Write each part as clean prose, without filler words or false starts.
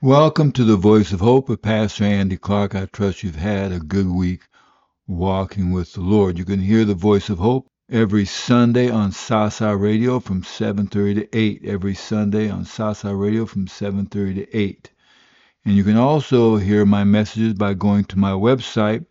Welcome to the Voice of Hope with Pastor Andy Clark. I trust you've had a good week walking with the Lord. You can hear the Voice of Hope every Sunday on Sasa Radio from 7:30 to 8. Every Sunday on Sasa Radio from 7:30 to 8. And you can also hear my messages by going to my website,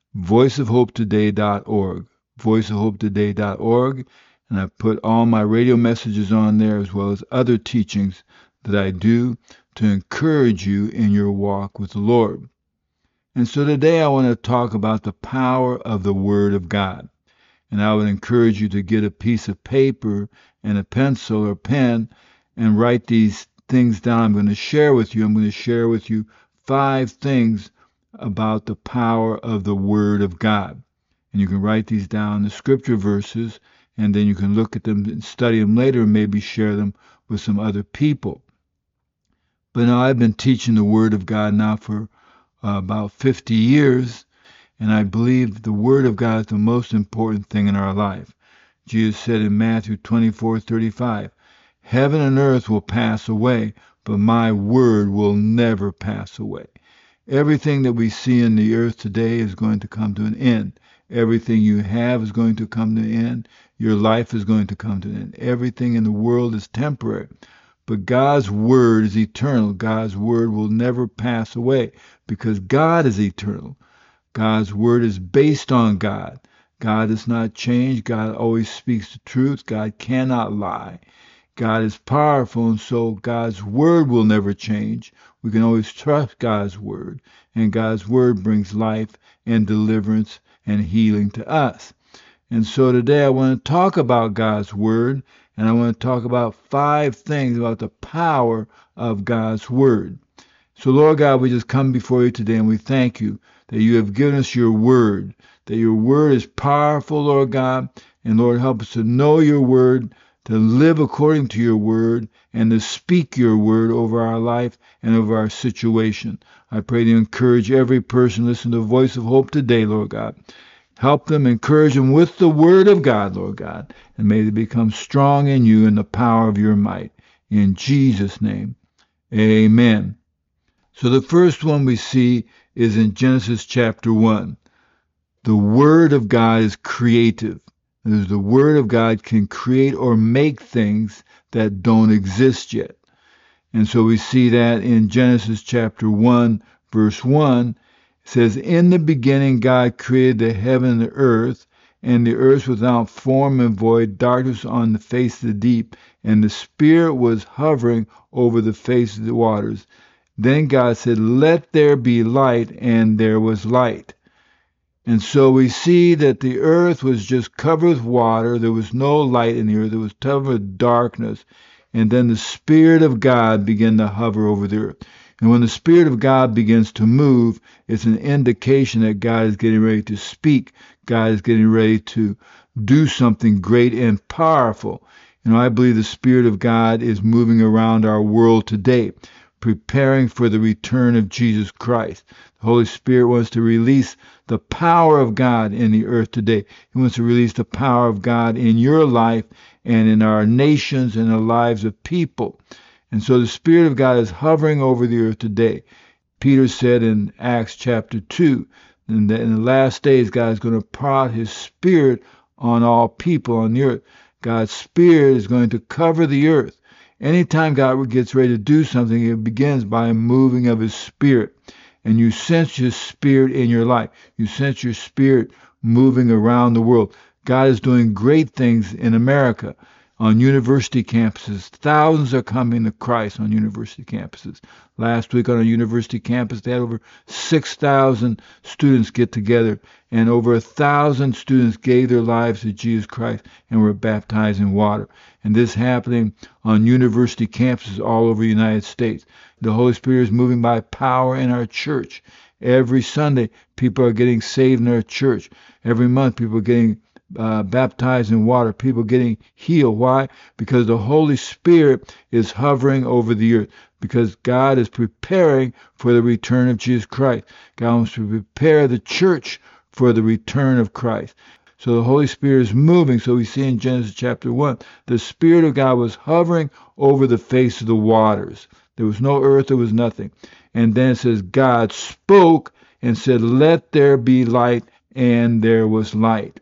voiceofhopetoday.org. voiceofhopetoday.org. And I put all my radio messages on there as well as other teachings that I do to encourage you in your walk with the Lord. And so today I want to talk about the power of the Word of God. And I would encourage you to get a piece of paper and a pencil or pen and write these things down I'm going to share with you. I'm going to share with you 5 things about the power of the Word of God. And you can write these down, the scripture verses, and then you can look at them and study them later and maybe share them with some other people. But now I've been teaching the Word of God now for about 50 years, and I believe the Word of God is the most important thing in our life. Jesus said in Matthew 24:35, "Heaven and earth will pass away, but my Word will never pass away." Everything that we see in the earth today is going to come to an end. Everything you have is going to come to an end. Your life is going to come to an end. Everything in the world is temporary. But God's Word is eternal. God's Word will never pass away because God is eternal. God's Word is based on God. God does not change. God always speaks the truth. God cannot lie. God is powerful, and so God's Word will never change. We can always trust God's Word, and God's Word brings life and deliverance and healing to us. And so today I want to talk about God's Word, and I want to talk about 5 things about the power of God's Word. So Lord God, we just come before you today and we thank you that you have given us your Word, that your Word is powerful, Lord God, and Lord, help us to know your Word, to live according to your Word, and to speak your Word over our life and over our situation. I pray to encourage every person listening to the Voice of Hope today, Lord God. Help them, encourage them with the Word of God, Lord God, and may they become strong in you in the power of your might. In Jesus' name, amen. So the first one we see is in Genesis chapter 1. The Word of God is creative. The Word of God can create or make things that don't exist yet. And so we see that in Genesis chapter 1, verse 1, it says, "In the beginning God created the heaven and the earth was without form and void, darkness on the face of the deep, and the Spirit was hovering over the face of the waters. Then God said, 'Let there be light,' and there was light." And so we see that the earth was just covered with water. There was no light in the earth. It was covered with darkness. And then the Spirit of God began to hover over the earth. And when the Spirit of God begins to move, it's an indication that God is getting ready to speak. God is getting ready to do something great and powerful. I believe the Spirit of God is moving around our world today, preparing for the return of Jesus Christ. The Holy Spirit wants to release the power of God in the earth today. He wants to release the power of God in your life and in our nations and the lives of people. And so the Spirit of God is hovering over the earth today. Peter said in Acts chapter 2, that in the last days God is going to pour out his Spirit on all people on the earth. God's Spirit is going to cover the earth. Anytime God gets ready to do something, it begins by a moving of his Spirit. And you sense his Spirit in your life. You sense your Spirit moving around the world. God is doing great things in America. On university campuses, thousands are coming to Christ on university campuses. Last week on a university campus, they had over 6,000 students get together, and over 1,000 students gave their lives to Jesus Christ and were baptized in water. And this happening on university campuses all over the United States. The Holy Spirit is moving by power in our church. Every Sunday, people are getting saved in our church. Every month, people are getting baptized in water, people getting healed. Why? Because the Holy Spirit is hovering over the earth, because God is preparing for the return of Jesus Christ. God wants to prepare the church for the return of Christ. So the Holy Spirit is moving. So we see in Genesis chapter 1, the Spirit of God was hovering over the face of the waters. There was no earth, there was nothing. And then it says, God spoke and said, let there be light, and there was light.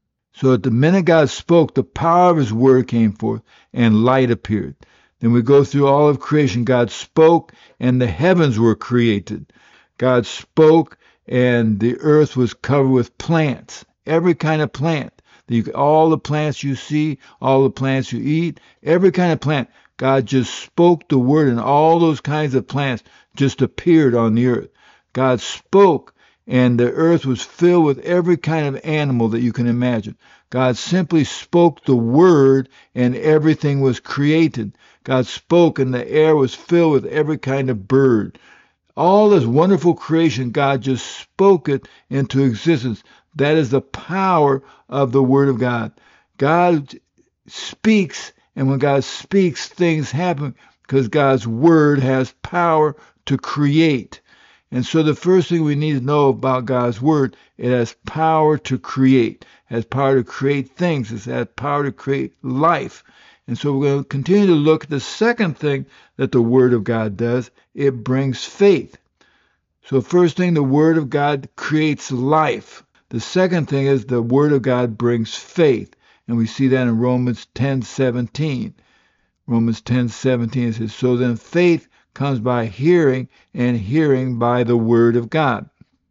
So at the minute God spoke, the power of his word came forth, and light appeared. Then we go through all of creation. God spoke, and the heavens were created. God spoke, and the earth was covered with plants, every kind of plant. All the plants you see, all the plants you eat, every kind of plant. God just spoke the word, and all those kinds of plants just appeared on the earth. God spoke, and the earth was filled with every kind of animal that you can imagine. God simply spoke the word, and everything was created. God spoke, and the air was filled with every kind of bird. All this wonderful creation, God just spoke it into existence. That is the power of the Word of God. God speaks, and when God speaks, things happen because God's Word has power to create. And so the first thing we need to know about God's Word, it has power to create. It has power to create things. It has power to create life. And so we're going to continue to look at the second thing that the Word of God does. It brings faith. So first thing, the Word of God creates life. The second thing is the Word of God brings faith. And we see that in Romans 10:17. Romans 10:17 says, so then faith comes by hearing, and hearing by the Word of God.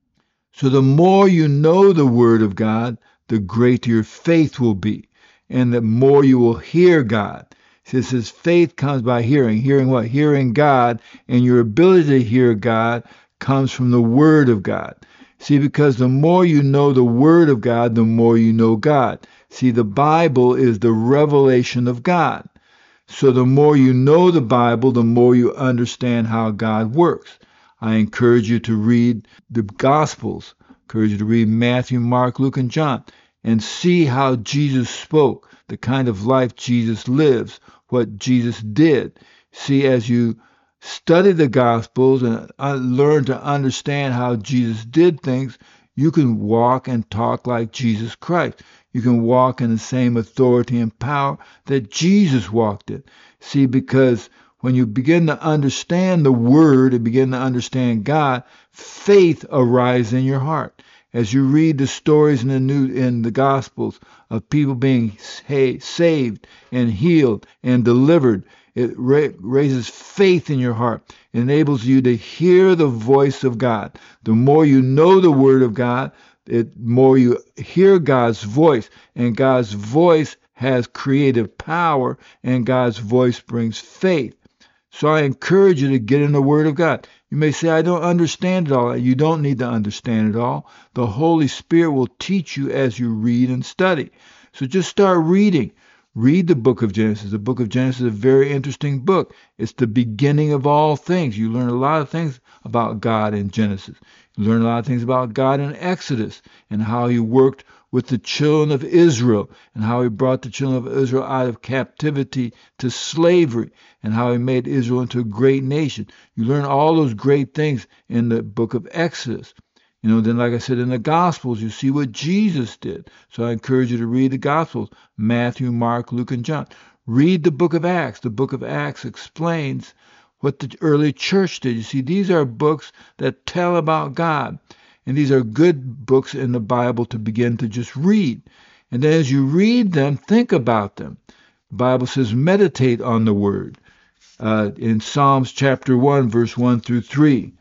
So the more you know the Word of God, the greater your faith will be, and the more you will hear God. It says faith comes by hearing. Hearing what? Hearing God, and your ability to hear God comes from the Word of God. See, because the more you know the Word of God, the more you know God. See, the Bible is the revelation of God. So the more you know the Bible, the more you understand how God works. I encourage you to read the Gospels. I encourage you to read Matthew, Mark, Luke, and John, and see how Jesus spoke, the kind of life Jesus lives, what Jesus did. See, as you study the Gospels and learn to understand how Jesus did things, you can walk and talk like Jesus Christ. You can walk in the same authority and power that Jesus walked in. See, because when you begin to understand the Word and begin to understand God, faith arises in your heart. As you read the stories in the Gospels of people being saved and healed and delivered, it raises faith in your heart. It enables you to hear the voice of God. The more you know the Word of God, the more you hear God's voice. And God's voice has creative power, and God's voice brings faith. So I encourage you to get in the Word of God. You may say, I don't understand it all. You don't need to understand it all. The Holy Spirit will teach you as you read and study. So just start reading. Read the book of Genesis. The book of Genesis is a very interesting book. It's the beginning of all things. You learn a lot of things about God in Genesis. You learn a lot of things about God in Exodus and how he worked with the children of Israel and how he brought the children of Israel out of captivity to slavery and how he made Israel into a great nation. You learn all those great things in the book of Exodus. Then like I said, in the Gospels, you see what Jesus did. So I encourage you to read the Gospels, Matthew, Mark, Luke, and John. Read the book of Acts. The book of Acts explains what the early church did. You see, these are books that tell about God. And these are good books in the Bible to begin to just read. And then as you read them, think about them. The Bible says meditate on the Word. In Psalms chapter 1, verse 1 through 3.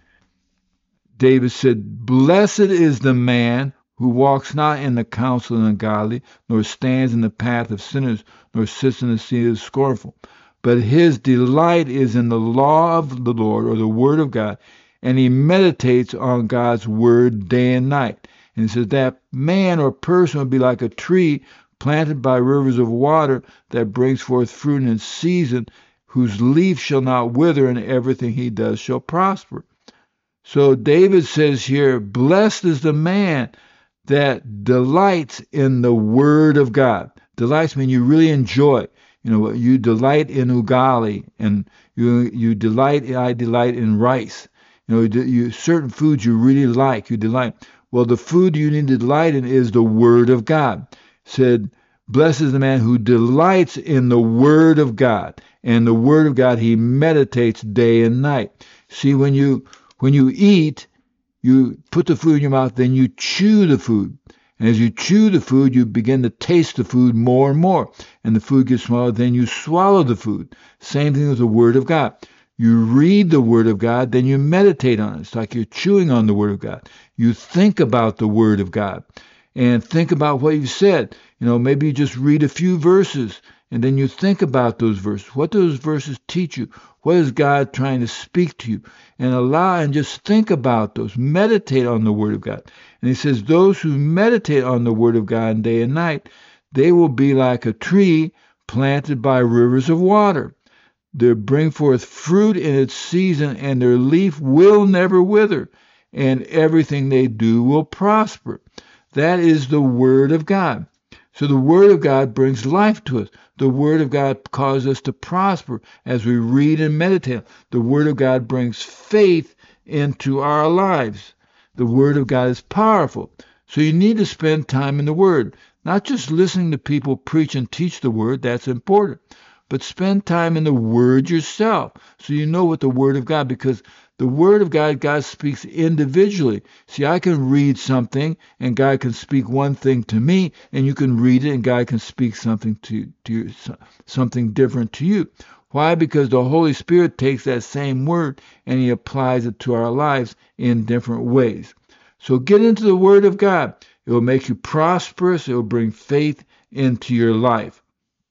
David said, blessed is the man who walks not in the counsel of the ungodly, nor stands in the path of sinners, nor sits in the seat of the scornful. But his delight is in the law of the Lord, or the Word of God, and he meditates on God's Word day and night. And he says that man or person would be like a tree planted by rivers of water that brings forth fruit in its season, whose leaf shall not wither, and everything he does shall prosper. So David says here, blessed is the man that delights in the Word of God. Delights mean you really enjoy. You delight in ugali, and I delight in rice. Certain foods you really like, you delight. Well, the food you need to delight in is the Word of God. Said, Blessed is the man who delights in the word of God. And the word of God he meditates day and night. See, when you eat, you put the food in your mouth, then you chew the food. And as you chew the food, you begin to taste the food more and more. And the food gets smaller, then you swallow the food. Same thing with the word of God. You read the word of God, then you meditate on it. It's like you're chewing on the word of God. You think about the word of God and think about what you've said. Maybe you just read a few verses and then you think about those verses. What do those verses teach you? What is God trying to speak to you? And allow and just think about those. Meditate on the word of God. And he says, those who meditate on the word of God day and night, they will be like a tree planted by rivers of water. They bring forth fruit in its season, and their leaf will never wither, and everything they do will prosper. That is the word of God. So the word of God brings life to us. The word of God causes us to prosper as we read and meditate. The word of God brings faith into our lives. The word of God is powerful. So you need to spend time in the word. Not just listening to people preach and teach the word, that's important. But spend time in the word yourself so you know what the word of God, because the word of God, God speaks individually. See, I can read something and God can speak one thing to me, and you can read it and God can speak something to you, something different to you. Why? Because the Holy Spirit takes that same word and he applies it to our lives in different ways. So get into the word of God. It will make you prosperous. It will bring faith into your life.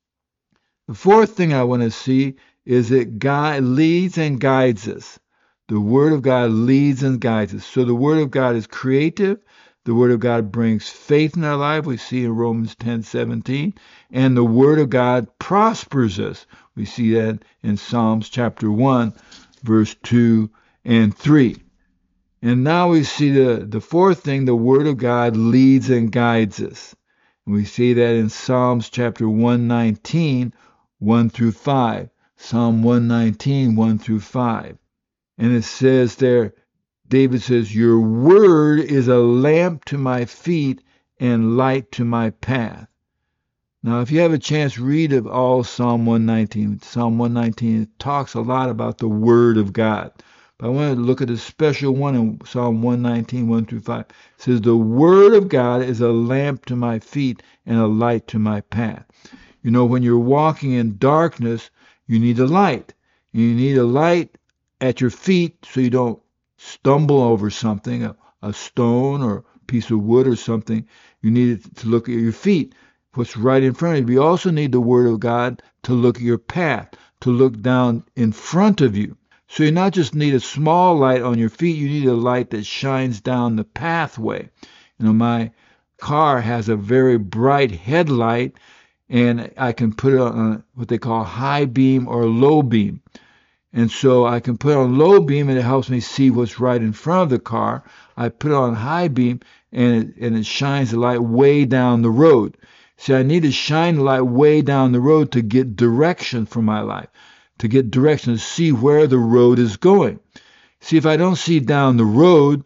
The fourth thing I want to see is that God leads and guides us. The Word of God leads and guides us. So the Word of God is creative. The Word of God brings faith in our life. We see in Romans 10:17. And the Word of God prospers us. We see that in Psalms chapter 1, verse 2 and 3. And now we see the fourth thing, the Word of God leads and guides us. And we see that in Psalms chapter 119, 1 through 5. Psalm 119, 1 through 5. And it says there, David says, your word is a lamp to my feet and light to my path. Now, if you have a chance, read of all Psalm 119. Psalm 119 talks a lot about the word of God. But I want to look at a special one in Psalm 119, 1 through 5. It says, the word of God is a lamp to my feet and a light to my path. When you're walking in darkness, you need a light. You need a light at your feet so you don't stumble over something, a stone or a piece of wood or something. You need to look at your feet, what's right in front of you. You also need the Word of God to look at your path, to look down in front of you. So you not just need a small light on your feet, you need a light that shines down the pathway. My car has a very bright headlight, and I can put it on what they call high beam or low beam. And so I can put it on low beam, and it helps me see what's right in front of the car. I put it on high beam, and it shines the light way down the road. See, I need to shine the light way down the road to get direction for my life, to get direction, to see where the road is going. See, if I don't see down the road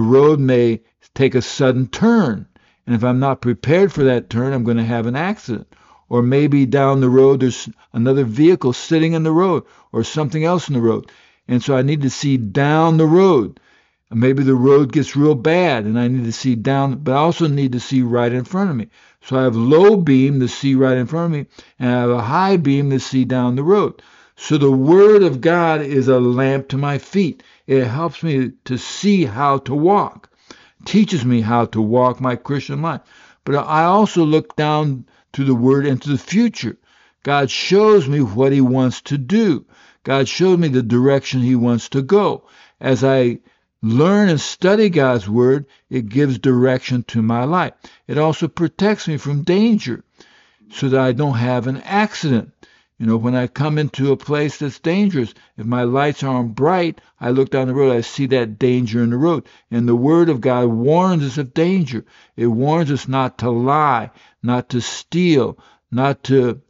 may take a sudden turn. And if I'm not prepared for that turn, I'm going to have an accident. Or maybe down the road, there's another vehicle sitting in the road or something else in the road. And so I need to see down the road. Maybe the road gets real bad and I need to see down, but I also need to see right in front of me. So I have low beam to see right in front of me, and I have a high beam to see down the road. So the Word of God is a lamp to my feet. It helps me to see how to walk, teaches me how to walk my Christian life. But I also look down to the Word into the future. God shows me what He wants to do. God shows me the direction He wants to go. As I learn and study God's Word, it gives direction to my life. It also protects me from danger so that I don't have an accident. When I come into a place that's dangerous, if my lights aren't bright, I look down the road, I see that danger in the road. And the Word of God warns us of danger. It warns us not to lie, not to steal, not to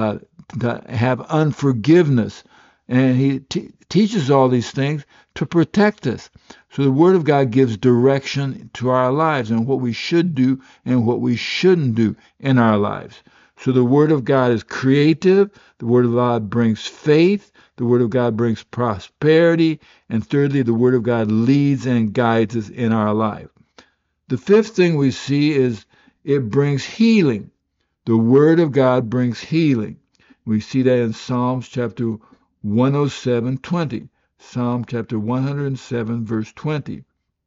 have unforgiveness. And He teaches all these things to protect us. So the Word of God gives direction to our lives and what we should do and what we shouldn't do in our lives. So the Word of God is creative. The Word of God brings faith. The Word of God brings prosperity. And thirdly, the Word of God leads and guides us in our life. The fifth thing we see is it brings healing. The Word of God brings healing. We see that in Psalms chapter 107:20. Psalm chapter 107, verse 20.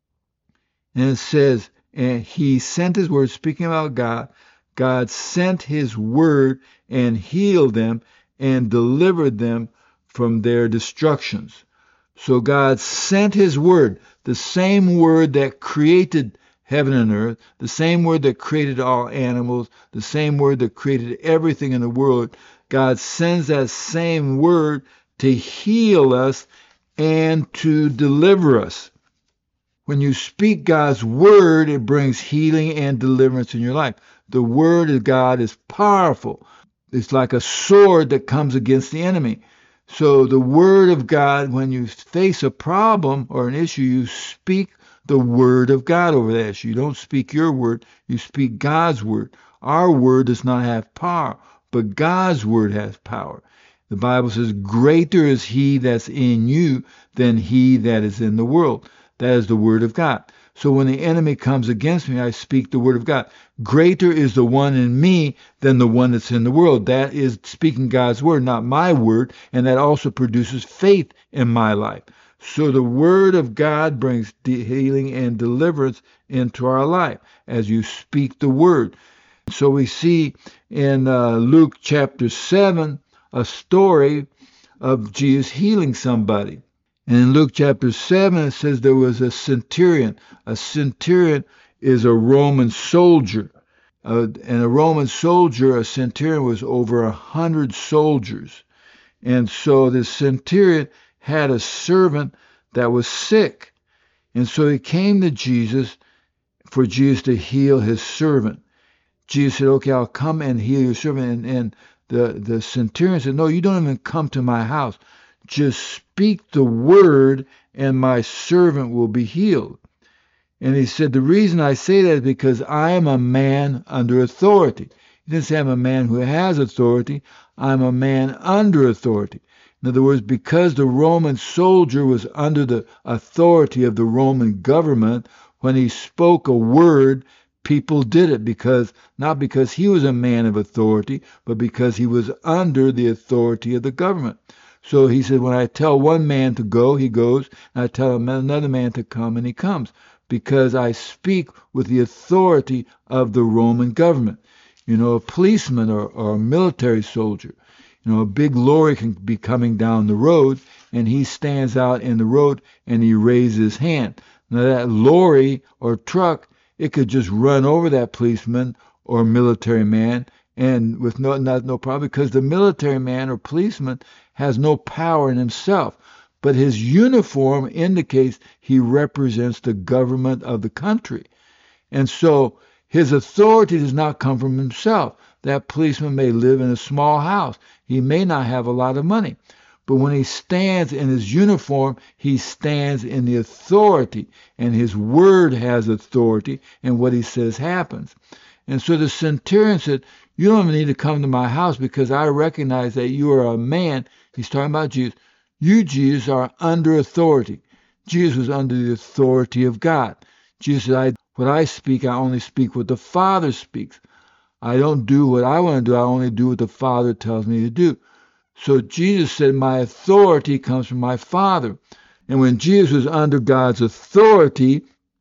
And it says, and he sent his word, speaking about God, God sent his word and healed them and delivered them from their destructions. So God sent his word, the same word that created heaven and earth, the same word that created all animals, the same word that created everything in the world. God sends that same word to heal us and to deliver us. When you speak God's word, it brings healing and deliverance in your life. The word of God is powerful. It's like a sword that comes against the enemy. So the word of God, when you face a problem or an issue, you speak the word of God over that issue. You don't speak your word, you speak God's word. Our word does not have power, but God's word has power. The Bible says, greater is he that's in you than he that is in the world. That is the word of God. So when the enemy comes against me, I speak the word of God. Greater is the one in me than the one that's in the world. That is speaking God's word, not my word, and that also produces faith in my life. So the word of God brings healing and deliverance into our life as you speak the word. So we see in Luke chapter 7 a story of Jesus healing somebody. And in Luke chapter 7, it says there was a centurion. A centurion is a Roman soldier. And a Roman soldier, a centurion, was over 100 soldiers. And so the centurion had a servant that was sick. And so he came to Jesus for Jesus to heal his servant. Jesus said, okay, I'll come and heal your servant. And the centurion said, no, you don't even come to my house. Just speak the word and my servant will be healed. And he said, the reason I say that is because I am a man under authority. He didn't say I'm a man who has authority. I'm a man under authority. In other words, because the Roman soldier was under the authority of the Roman government, when he spoke a word, people did it not because he was a man of authority, but because he was under the authority of the government. So he said, when I tell one man to go, he goes, and I tell another man to come, and he comes, because I speak with the authority of the Roman government. You know, a policeman or a military soldier, you know, a big lorry can be coming down the road, and he stands out in the road, and he raises his hand. Now that lorry or truck, it could just run over that policeman or military man, and with no problem, because the military man or policeman has no power in himself, but his uniform indicates he represents the government of the country. And so his authority does not come from himself. That policeman may live in a small house. He may not have a lot of money. But when he stands in his uniform, he stands in the authority, and his word has authority, and what he says happens. And so the centurion said, you don't even need to come to my house because I recognize that you are a man. He's talking about Jesus. You, Jesus, are under authority. Jesus was under the authority of God. Jesus said, what I speak, I only speak what the Father speaks. I don't do what I want to do. I only do what the Father tells me to do. So Jesus said, my authority comes from my Father. And when Jesus was under God's authority,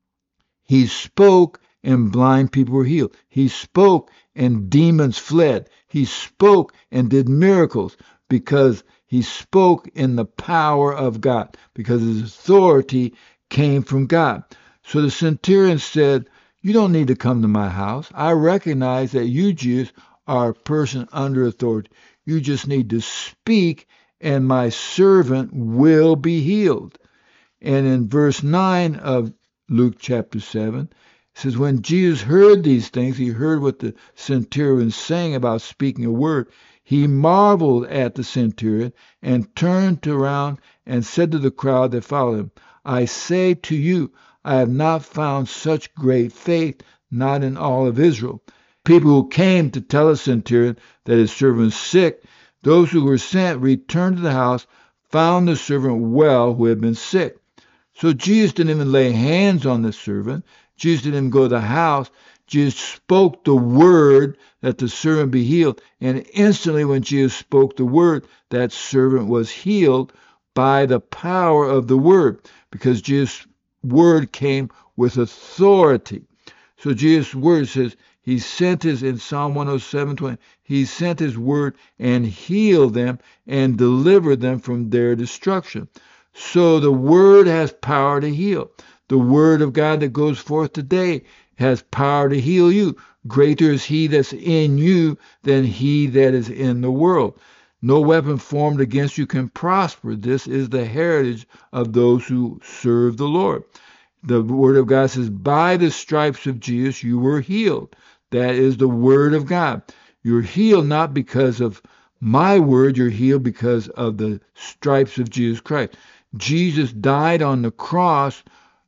he spoke and blind people were healed. He spoke and demons fled. He spoke and did miracles because he spoke in the power of God, because his authority came from God. So the centurion said, you don't need to come to my house. I recognize that you, Jesus, are a person under authority. You just need to speak, and my servant will be healed. And in verse 9 of Luke chapter 7, it says, when Jesus heard these things, he heard what the centurion was saying about speaking a word. He marveled at the centurion and turned around and said to the crowd that followed him, I say to you, I have not found such great faith, not in all of Israel. people who came to tell a centurion that his servant was sick. Those who were sent returned to the house, found the servant well who had been sick. So Jesus didn't even lay hands on the servant. Jesus didn't even go to the house. Jesus spoke the word that the servant be healed. And instantly when Jesus spoke the word, that servant was healed by the power of the word, because Jesus' word came with authority. So Jesus' word says he sent his, in Psalm 107:20, he sent his word and healed them and delivered them from their destruction. So the word has power to heal. The word of God that goes forth today has power to heal you. Greater is he that's in you than he that is in the world. No weapon formed against you can prosper. This is the heritage of those who serve the Lord. The word of God says, by the stripes of Jesus you were healed. That is the word of God. You're healed not because of my word, you're healed because of the stripes of Jesus Christ. Jesus died on the cross,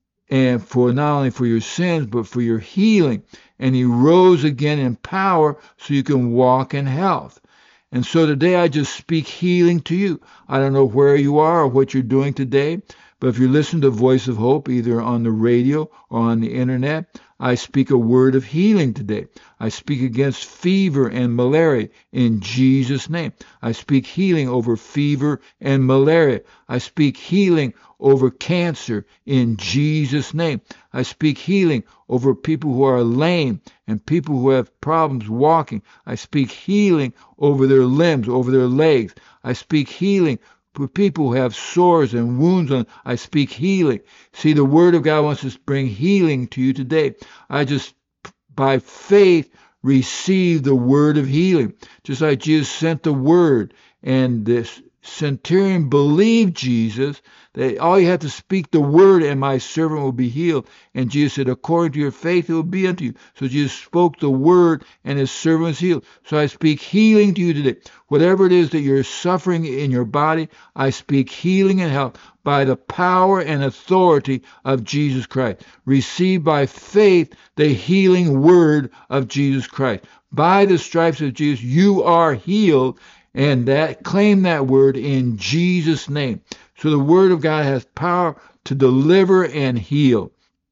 and for not only for your sins, but for your healing. And he rose again in power so you can walk in health. And so today I just speak healing to you. I don't know where you are or what you're doing today, but if you listen to Voice of Hope, either on the radio or on the internet, I speak a word of healing today. I speak against fever and malaria in Jesus' name. I speak healing over fever and malaria. I speak healing over cancer in Jesus' name. I speak healing over people who are lame and people who have problems walking. I speak healing over their limbs, over their legs. I speak healing for people who have sores and wounds on. I speak healing. See, the word of God wants to bring healing to you today. I just, by faith, receive the word of healing. Just like Jesus sent the word, and this centurion believed Jesus, that all you have to speak the word and my servant will be healed. And Jesus said, according to your faith it will be unto you. So Jesus spoke the word and his servant was healed. So I speak healing to you today. Whatever it is that you're suffering in your body, I speak healing and health by the power and authority of Jesus Christ. Receive by faith the healing word of Jesus Christ. By the stripes of Jesus you are healed. And that, claim that word in Jesus' name. So the word of God has power to deliver and heal.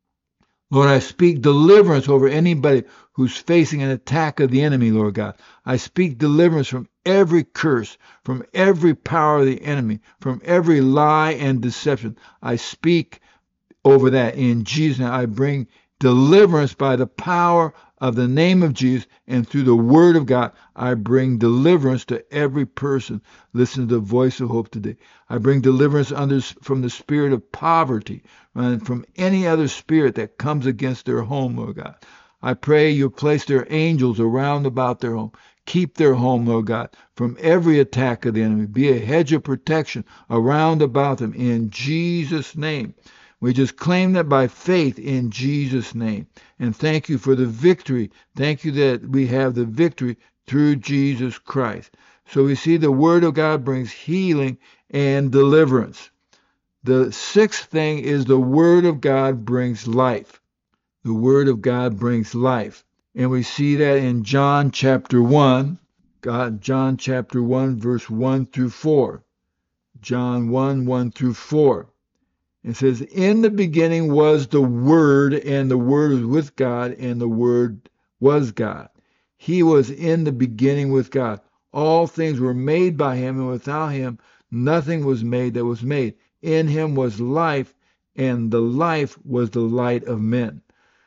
Lord, I speak deliverance over anybody who's facing an attack of the enemy, Lord God. I speak deliverance from every curse, from every power of the enemy, from every lie and deception. I speak over that in Jesus' name. I bring deliverance by the power of the name of Jesus, and through the word of God, I bring deliverance to every person. Listen to the Voice of Hope today. I bring deliverance from the spirit of poverty and from any other spirit that comes against their home, Lord God. I pray you place their angels around about their home. Keep their home, Lord God, from every attack of the enemy. Be a hedge of protection around about them in Jesus' name. We just claim that by faith in Jesus' name. And thank you for the victory. Thank you that we have the victory through Jesus Christ. So we see the word of God brings healing and deliverance. The sixth thing is the word of God brings life. The word of God brings life. And we see that in John chapter 1. John chapter 1, verse 1 through 4. John 1, 1 through 4. It says, in the beginning was the Word, and the Word was with God, and the Word was God. He was in the beginning with God. All things were made by him, and without him nothing was made that was made. In him was life, and the life was the light of men.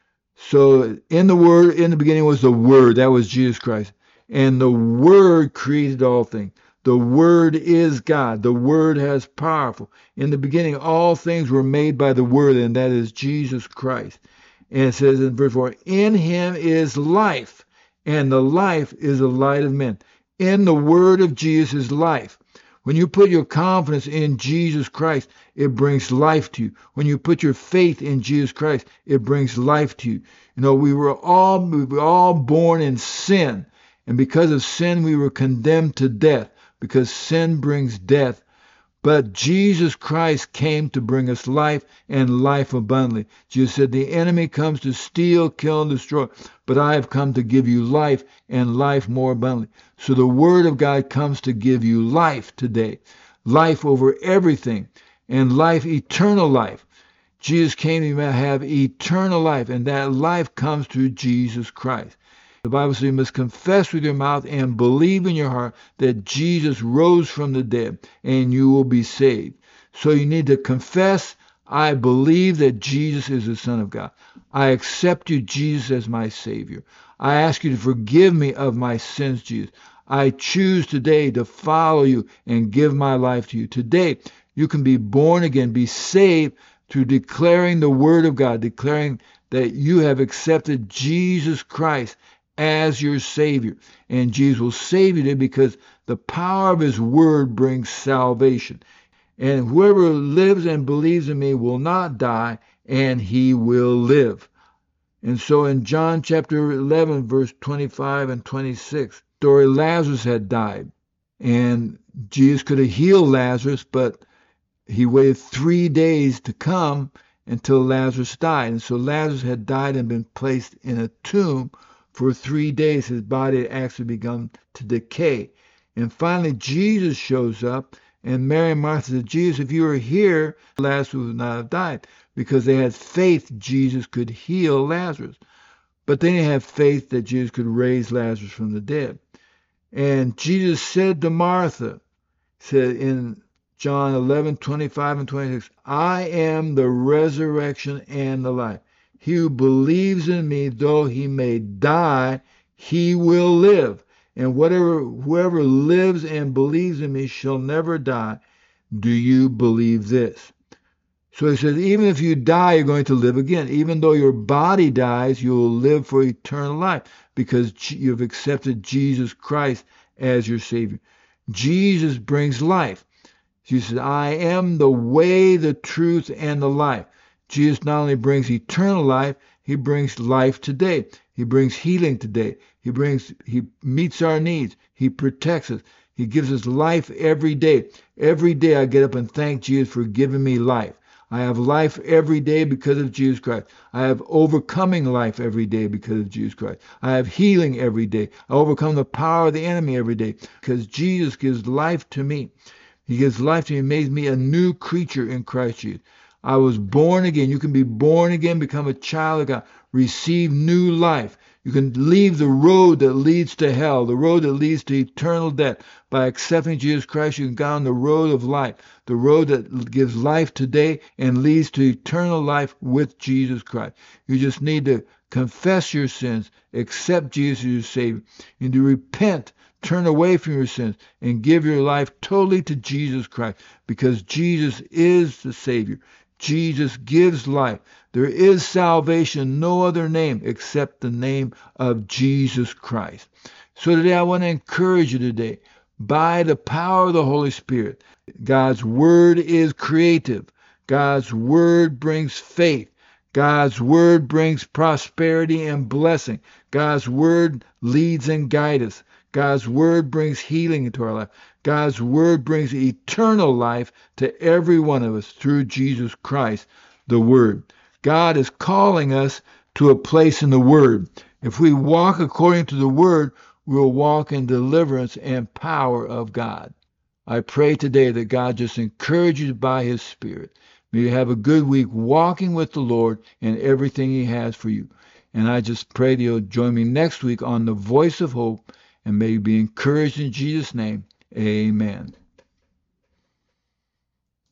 So in the beginning was the Word, that was Jesus Christ. And the Word created all things. The Word is God. The Word has powerful. In the beginning, all things were made by the Word, and that is Jesus Christ. And it says in verse 4, in him is life, and the life is the light of men. In the Word of Jesus is life. When you put your confidence in Jesus Christ, it brings life to you. When you put your faith in Jesus Christ, it brings life to you. You know, we were all born in sin, and because of sin, we were condemned to death. Because sin brings death. But Jesus Christ came to bring us life and life abundantly. Jesus said, the enemy comes to steal, kill, and destroy, but I have come to give you life and life more abundantly. So the Word of God comes to give you life today, life over everything, and life, eternal life. Jesus came to have eternal life, and that life comes through Jesus Christ. The Bible says you must confess with your mouth and believe in your heart that Jesus rose from the dead, and you will be saved. So you need to confess, I believe that Jesus is the Son of God. I accept you, Jesus, as my Savior. I ask you to forgive me of my sins, Jesus. I choose today to follow you and give my life to you. Today, you can be born again, be saved through declaring the Word of God, declaring that you have accepted Jesus Christ as your Savior. And Jesus will save you today because the power of His Word brings salvation. And whoever lives and believes in me will not die, and he will live. And so in John chapter 11, verse 25 and 26, story, Lazarus had died. And Jesus could have healed Lazarus, but he waited 3 days to come until Lazarus died. And so Lazarus had died and been placed in a tomb for 3 days. His body had actually begun to decay. And finally, Jesus shows up, and Mary and Martha said, Jesus, if you were here, Lazarus would not have died, because they had faith Jesus could heal Lazarus. But they didn't have faith that Jesus could raise Lazarus from the dead. And Jesus said to Martha, said in John 11:25 and 26, I am the resurrection and the life. He who believes in me, though he may die, he will live. And whoever lives and believes in me shall never die. Do you believe this? So he says, even if you die, you're going to live again. Even though your body dies, you will live for eternal life because you've accepted Jesus Christ as your Savior. Jesus brings life. Jesus says, I am the way, the truth, and the life. Jesus not only brings eternal life, he brings life today. He brings healing today. He meets our needs. He protects us. He gives us life every day. Every day I get up and thank Jesus for giving me life. I have life every day because of Jesus Christ. I have overcoming life every day because of Jesus Christ. I have healing every day. I overcome the power of the enemy every day because Jesus gives life to me. He gives life to me, makes me a new creature in Christ Jesus. I was born again. You can be born again, become a child of God, receive new life. You can leave the road that leads to hell, the road that leads to eternal death. By accepting Jesus Christ, you can go on the road of life, the road that gives life today and leads to eternal life with Jesus Christ. You just need to confess your sins, accept Jesus as your Savior, and to repent, turn away from your sins, and give your life totally to Jesus Christ, because Jesus is the Savior. Jesus gives life. There is salvation, no other name except the name of Jesus Christ. So today I want to encourage you today, by the power of the Holy Spirit, God's Word is creative. God's Word brings faith. God's Word brings prosperity and blessing. God's Word leads and guides us. God's Word brings healing into our life. God's Word brings eternal life to every one of us through Jesus Christ, the Word. God is calling us to a place in the Word. If we walk according to the Word, we'll walk in deliverance and power of God. I pray today that God just encourage you by His Spirit. May you have a good week walking with the Lord and everything He has for you. And I just pray that you'll join me next week on The Voice of Hope, and may you be encouraged in Jesus' name. Amen.